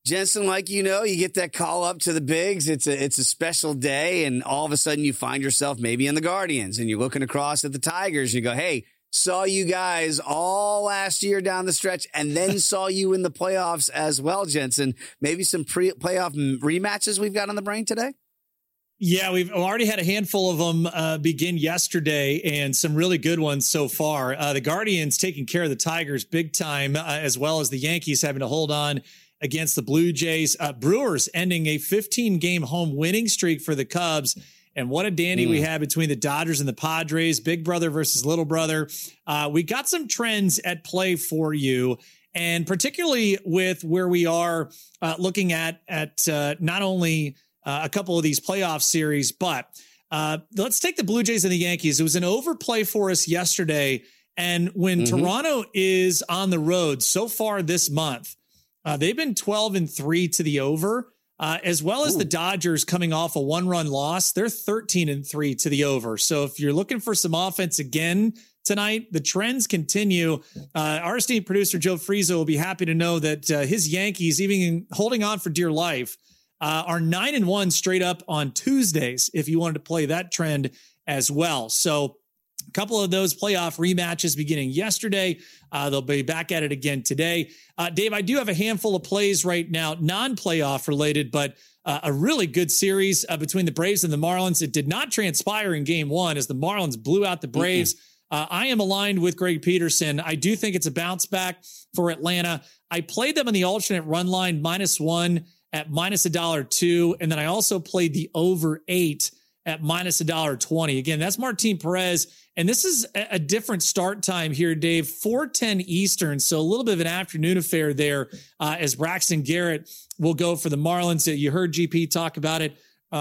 Jensen, like you get that call up to the bigs. It's a special day, and all of a sudden you find yourself maybe in the Guardians, and you're looking across at the Tigers, and you go, hey, saw you guys all last year down the stretch, and then saw you in the playoffs as well, Jensen. Maybe some playoff rematches we've got on the brain today? Yeah, we've already had a handful of them begin yesterday, and some really good ones so far. The Guardians taking care of the Tigers big time, as well as the Yankees having to hold on against the Blue Jays. Brewers ending a 15-game home winning streak for the Cubs. And what a dandy we have between the Dodgers and the Padres, big brother versus little brother. We got some trends at play for you, and particularly with where we are looking at not only a couple of these playoff series, but let's take the Blue Jays and the Yankees. It was an overplay for us yesterday. And when Toronto is on the road so far this month, they've been 12-3 to the over, as well as the Dodgers coming off a 1-run loss. They're 13-3 to the over. So if you're looking for some offense again tonight, the trends continue. Our esteemed producer, Joe Frizo, will be happy to know that his Yankees, even holding on for dear life, are 9-1 straight up on Tuesdays, if you wanted to play that trend as well. So a couple of those playoff rematches beginning yesterday. They'll be back at it again today. Dave, I do have a handful of plays right now, non-playoff related, but a really good series between the Braves and the Marlins. It did not transpire in game one as the Marlins blew out the Braves. I am aligned with Greg Peterson. I do think it's a bounce back for Atlanta. I played them on the alternate run line -1 at -$1.02. And then I also played the over 8 at -$1.20. Again, that's Martin Perez. And this is a different start time here, Dave, 4:10 Eastern. So a little bit of an afternoon affair there as Braxton Garrett will go for the Marlins. You heard GP talk about it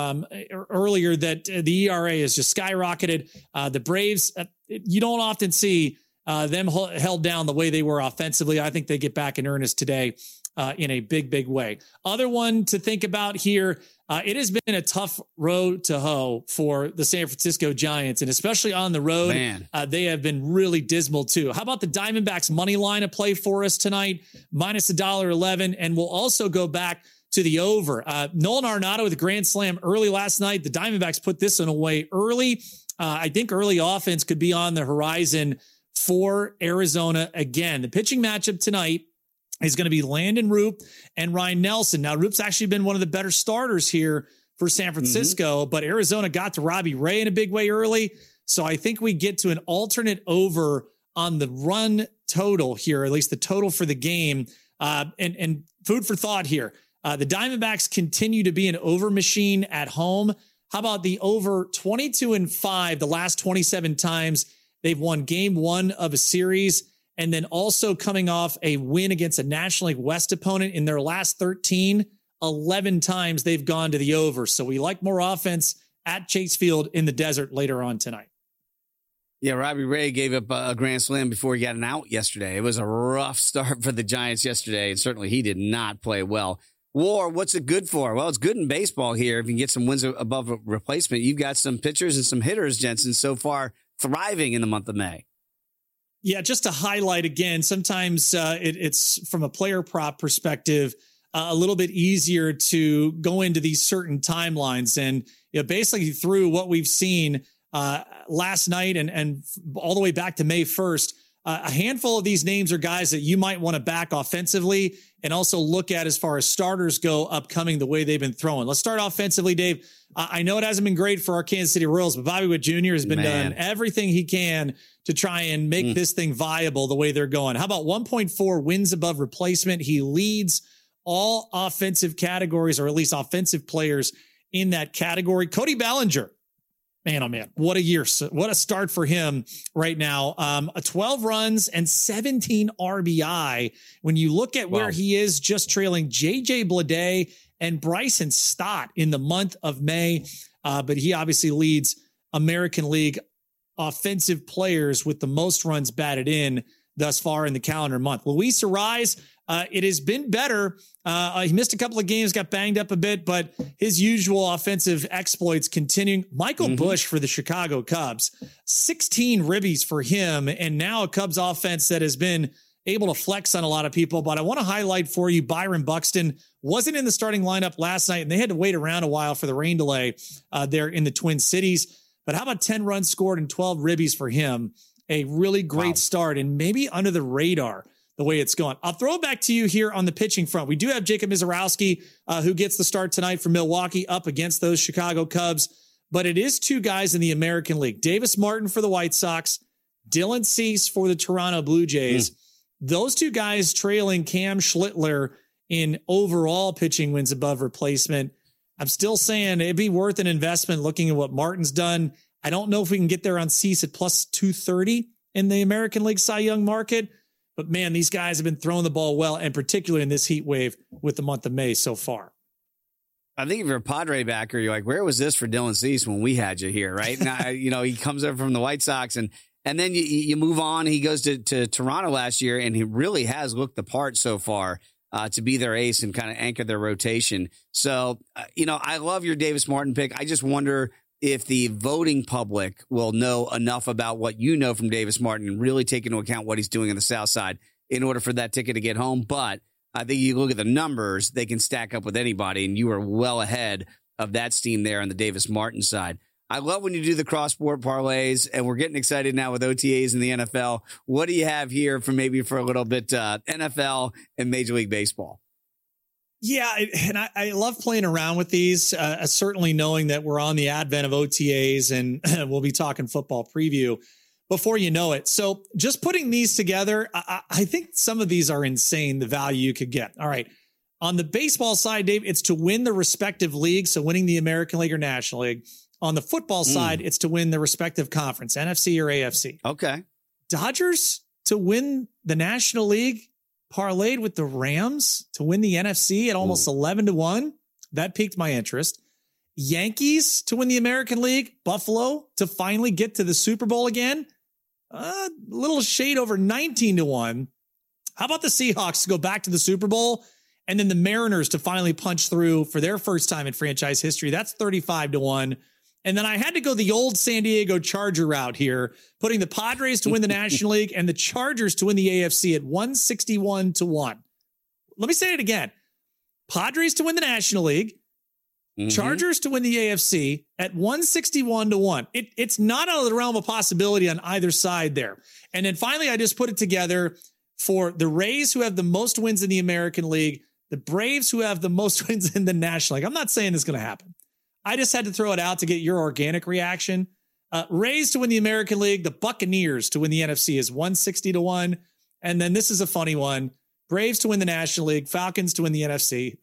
earlier that the ERA has just skyrocketed. The Braves, you don't often see them held down the way they were offensively. I think they get back in earnest today in a big, big way. Other one to think about here, it has been a tough road to hoe for the San Francisco Giants, and especially on the road, they have been really dismal too. How about the Diamondbacks money line of play for us tonight, -$1.11, and we'll also go back to the over. Nolan Arenado with a grand slam early last night. The Diamondbacks put this one away early. I think early offense could be on the horizon for Arizona again. The pitching matchup tonight is going to be Landon Roop and Ryan Nelson. Now, Roop's actually been one of the better starters here for San Francisco, but Arizona got to Robbie Ray in a big way early. So I think we get to an alternate over on the run total here, at least the total for the game. And food for thought here. The Diamondbacks continue to be an over machine at home. How about the over 22-5 the last 27 times they've won game one of a series? And then also coming off a win against a National League West opponent in their last 13, 11 times they've gone to the over. So we like more offense at Chase Field in the desert later on tonight. Yeah, Robbie Ray gave up a grand slam before he got an out yesterday. It was a rough start for the Giants yesterday, and certainly he did not play well. WAR, what's it good for? Well, it's good in baseball here. If you can get some wins above replacement, you've got some pitchers and some hitters, Jensen, so far thriving in the month of May. Yeah, just to highlight again, sometimes it's from a player prop perspective, a little bit easier to go into these certain timelines. And basically through what we've seen last night and all the way back to May 1st, a handful of these names are guys that you might want to back offensively and also look at as far as starters go upcoming the way they've been throwing. Let's start offensively, Dave. I know it hasn't been great for our Kansas City Royals, but Bobby Witt Jr. has been done everything he can to try and make this thing viable the way they're going. How about 1.4 wins above replacement? He leads all offensive categories, or at least offensive players in that category. Cody Bellinger. Man, oh man, what a year. What a start for him right now. 12 runs and 17 RBI. When you look at where he is, just trailing JJ Bleday and Bryson Stott in the month of May. But he obviously leads American League offensive players with the most runs batted in thus far in the calendar month. Luis Arraez, it has been better. He missed a couple of games, got banged up a bit, but his usual offensive exploits continuing. Michael Busch for the Chicago Cubs, 16 ribbies for him, and now a Cubs offense that has been able to flex on a lot of people. But I want to highlight for you Byron Buxton, wasn't in the starting lineup last night, and they had to wait around a while for the rain delay there in the Twin Cities. But how about 10 runs scored and 12 ribbies for him? A really great start, and maybe under the radar the way it's going. I'll throw it back to you here on the pitching front. We do have Jacob Misiorowski, who gets the start tonight for Milwaukee up against those Chicago Cubs. But it is two guys in the American League. Davis Martin for the White Sox, Dylan Cease for the Toronto Blue Jays. Those two guys trailing Cam Schlittler in overall pitching wins above replacement. I'm still saying it'd be worth an investment looking at what Martin's done. I don't know if we can get there on Cease at plus 230 in the American League Cy Young market. But, man, these guys have been throwing the ball well, and particularly in this heat wave with the month of May so far. I think if you're a Padre backer, you're like, where was this for Dylan Cease when we had you here, right? Now, he comes over from the White Sox, and then you move on. He goes to Toronto last year, and he really has looked the part so far to be their ace and kind of anchor their rotation. So, I love your Davis Martin pick. I just wonder if the voting public will know enough about what you know from Davis Martin and really take into account what he's doing on the South Side in order for that ticket to get home. But I think you look at the numbers, they can stack up with anybody, and you are well ahead of that steam there on the Davis Martin side. I love when you do the cross-sport parlays, and we're getting excited now with OTAs in the NFL. What do you have here for a little bit NFL and Major League Baseball? Yeah, and I love playing around with these, certainly knowing that we're on the advent of OTAs, and we'll be talking football preview before you know it. So just putting these together, I think some of these are insane, the value you could get. All right. On the baseball side, Dave, it's to win the respective league, so winning the American League or National League. On the football side, it's to win the respective conference, NFC or AFC. Okay. Dodgers to win the National League, parlayed with the Rams to win the NFC at almost 11-1. That piqued my interest. Yankees to win the American League, Buffalo to finally get to the Super Bowl again. A little shade over 19-1. How about the Seahawks to go back to the Super Bowl? And then the Mariners to finally punch through for their first time in franchise history. That's 35-1. And then I had to go the old San Diego Charger route here, putting the Padres to win the National League and the Chargers to win the AFC at 161-1. Let me say it again. Padres to win the National League, Chargers to win the AFC at 161-1. It's not out of the realm of possibility on either side there. And then finally, I just put it together for the Rays, who have the most wins in the American League, the Braves, who have the most wins in the National League. I'm not saying this is going to happen. I just had to throw it out to get your organic reaction. Rays to win the American League, the Buccaneers to win the NFC is 160-1. And then this is a funny one. Braves to win the National League, Falcons to win the NFC,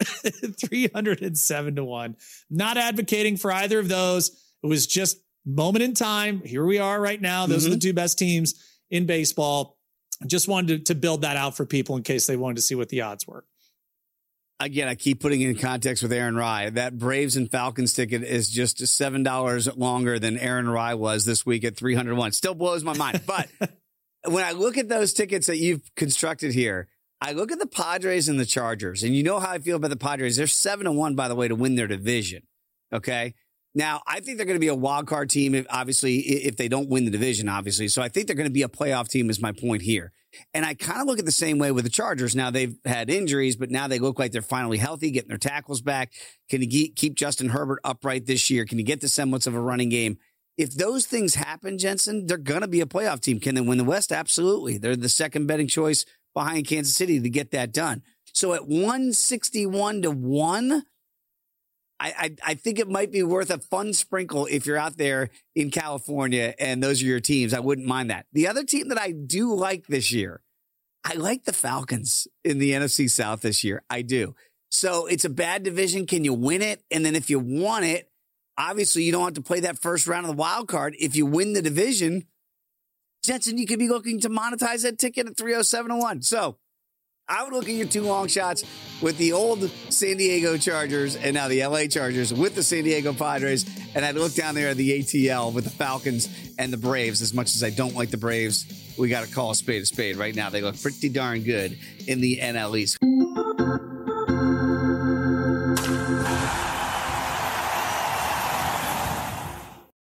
307-1. Not advocating for either of those. It was just moment in time. Here we are right now. Those are the two best teams in baseball. Just wanted to build that out for people in case they wanted to see what the odds were. Again, I keep putting it in context with Aaron Rye. That Braves and Falcons ticket is just $7 longer than Aaron Rye was this week at 301. Still blows my mind. But when I look at those tickets that you've constructed here, I look at the Padres and the Chargers, and you know how I feel about the Padres. They're 7-1, by the way, to win their division. Okay. Now, I think they're going to be a wild card team, if they don't win the division, obviously. So I think they're going to be a playoff team is my point here. And I kind of look at the same way with the Chargers. Now, they've had injuries, but now they look like they're finally healthy, getting their tackles back. Can you keep Justin Herbert upright this year? Can you get the semblance of a running game? If those things happen, Jensen, they're going to be a playoff team. Can they win the West? Absolutely. They're the second betting choice behind Kansas City to get that done. So at 161-1, I think it might be worth a fun sprinkle if you're out there in California and those are your teams. I wouldn't mind that. The other team that I do like this year, I like the Falcons in the NFC South this year. I do. So it's a bad division. Can you win it? And then if you want it, obviously you don't have to play that first round of the wild card. If you win the division, Jensen, you could be looking to monetize that ticket at 307-1. So I would look at your two long shots with the old San Diego Chargers and now the LA Chargers with the San Diego Padres. And I'd look down there at the ATL with the Falcons and the Braves. As much as I don't like the Braves, we got to call a spade right now. They look pretty darn good in the NL East.